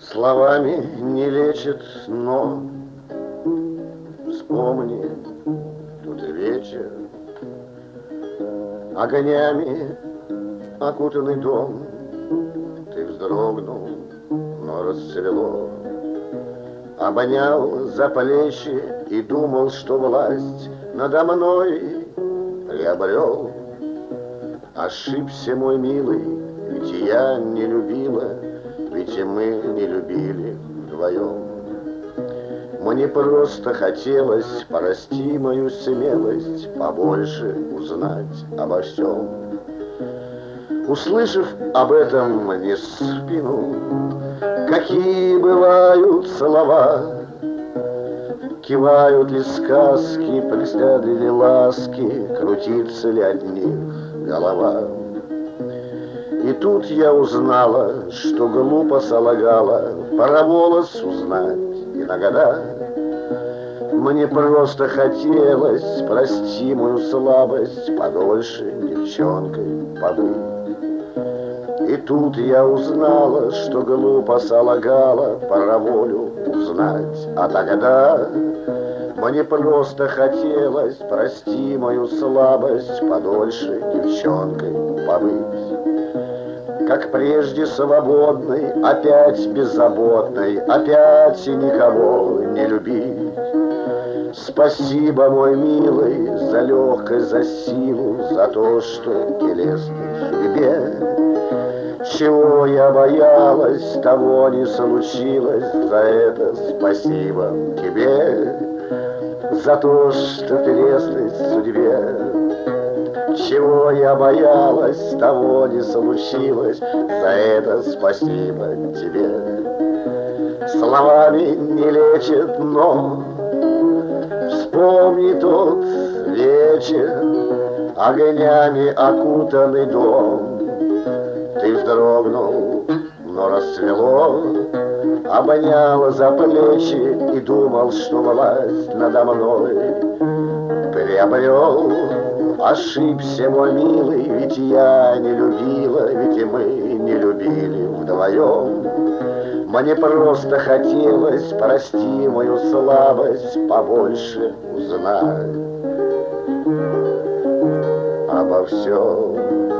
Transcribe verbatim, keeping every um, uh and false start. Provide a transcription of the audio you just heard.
Словами не лечит, но вспомни, тут вечер, огнями окутанный дом. Ты вздрогнул, но расцвело. Обонял за плечи и думал, что власть надо мной приобрел. Ошибся, мой милый, ведь я не любила, ведь и мы не любили вдвоем. Мне просто хотелось, прости мою смелость, побольше узнать обо всем. Услышав об этом не спину, какие бывают слова, кивают ли сказки, блестят ли ласки, крутится ли от них голова. И тут я узнала, что глупо солгала, пора волос узнать иногда. Мне просто хотелось, прости мою слабость, подольше девчонкой побыть. И тут я узнала, что глупо солгала, пора волю узнать. А тогда мне просто хотелось, прости мою слабость, подольше девчонкой побыть. Как прежде свободной, опять беззаботной, опять никого не любить. Спасибо, мой милый, за легкость, за силу, за то, что телесной судьбе. Чего я боялась, того не случилось, за это спасибо тебе. За то, что телесной судьбе. Чего я боялась, того не случилось, за это спасибо тебе. Словами не лечит, но вспомни тот вечер, огнями окутанный дом. Ты вздрогнул, но расцвело, обнял за плечи и думал, что власть надо мной приобрел. Ошибся, мой милый, ведь я не любила, ведь и мы не любили вдвоем. Мне просто хотелось, прости мою слабость, побольше узнать обо всем.